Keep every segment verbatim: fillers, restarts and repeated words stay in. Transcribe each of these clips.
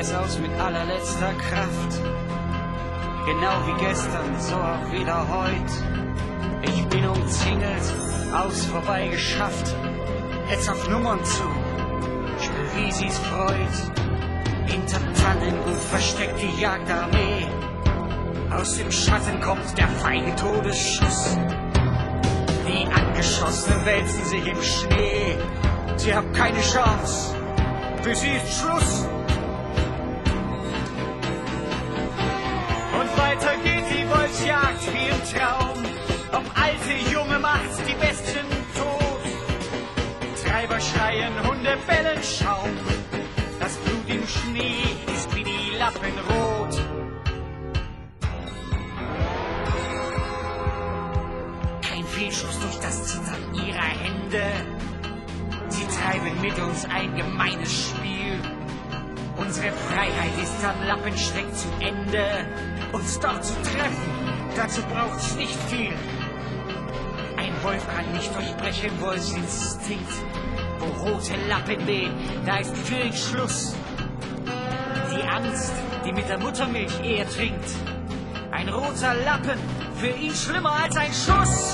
reiß aus mit allerletzter Kraft. Genau wie gestern, so auch wieder heut. Ich bin umzingelt, aus vorbei geschafft. Hetz auf Nummern zu, spür wie sie's freut. Hinter Tannengut versteckt die Jagdarmee. Aus dem Schatten kommt der feige Todesschuss. Die Angeschossenen wälzen sich im Schnee. Sie haben keine Chance, für sie ist Schluss. Und weiter geht die Wolfsjagd wie im Traum. Ob alte, junge macht die Bestien tot. Treiber schreien, Hunde bellen Schaum. Das Blut im Schnee ist wie die Lappen rot. Kein Fehlschuss durch das Zittern ihrer Hände. Sie treiben mit uns ein gemeines Spiel. Unsere Freiheit ist am Lappensteck zu Ende. Uns dort zu treffen, dazu braucht's nicht viel. Ein Wolf kann nicht durchbrechen Wolfsinstinkt. Wo rote Lappen wehen, da ist für ihn Schluss. Die Angst, die mit der Muttermilch er trinkt. Ein roter Lappen, für ihn schlimmer als ein Schuss.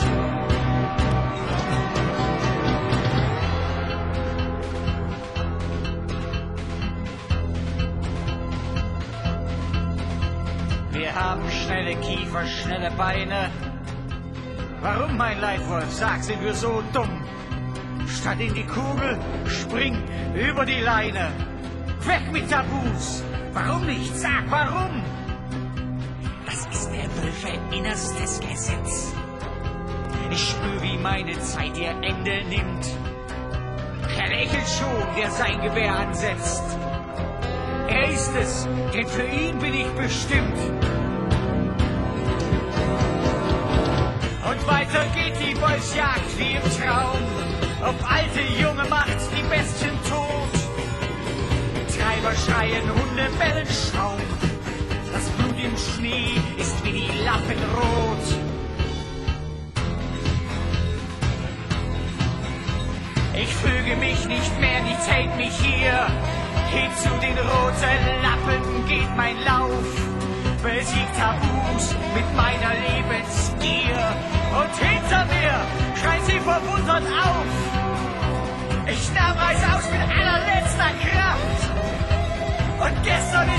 Wir haben schnelle Kiefer, schnelle Beine. Warum, mein Leitwolf, sag, sind wir so dumm? Statt in die Kugel, spring über die Leine. Weg mit Tabus. Warum nicht? Sag, warum? Das ist der Wölfe innerstes Gesetz. Ich spür, wie meine Zeit ihr Ende nimmt. Er lächelt schon, der sein Gewehr ansetzt. Er ist es, denn für ihn bin ich bestimmt. Und weiter geht die Wolfsjagd wie im Traum. Ob alte, junge macht die Bestien tot. Treiber schreien, Hunde bellen Schaum. Das Blut im Schnee ist wie die Lappen rot. Ich füge mich nicht mehr, nichts hält mich hier. Hin zu den roten Lappen geht mein Lauf. Besiegt Tabus mit meiner Lebensgier. Und hinter mir schreien sie verwundert auf. Ich nahm Reis aus mit allerletzter Kraft. Und gestern